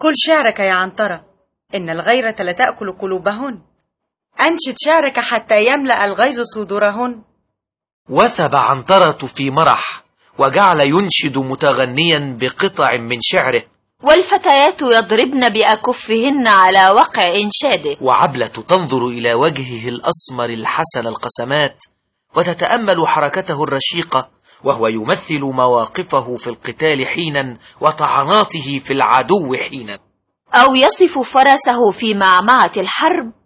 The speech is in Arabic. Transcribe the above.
قل شعرك يا عنترة، إن الغيرة لتأكل قلوبهن. أنشد شعرك حتى يملأ الغيظ صدورهن. وثب عنترة في مرح، وجعل ينشد متغنيا بقطع من شعره. والفتيات يضربن بأكفهن على وقع إنشاده. وعبلة تنظر إلى وجهه الأسمر الحسن القسمات، وتتأمل حركته الرشيقة، وهو يمثل مواقفه في القتال حينا وطعناته في العدو حينا. أو يصف فرسه في معمعة الحرب